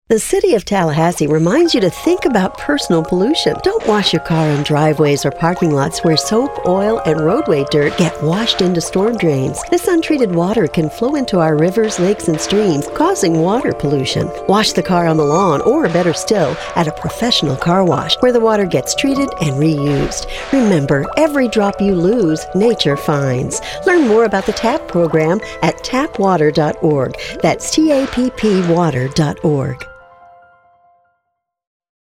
The City of Tallahassee reminds you to think about personal pollution. Don't wash your car on driveways or parking lots where soap, oil, and roadway dirt get washed into storm drains. This untreated water can flow into our rivers, lakes, and streams, causing water pollution. Wash the car on the lawn, or better still, at a professional car wash where the water gets treated and reused. Remember, every drop you lose, nature finds. Learn more about the TAP program at tapwater.org. That's TAPP water.org.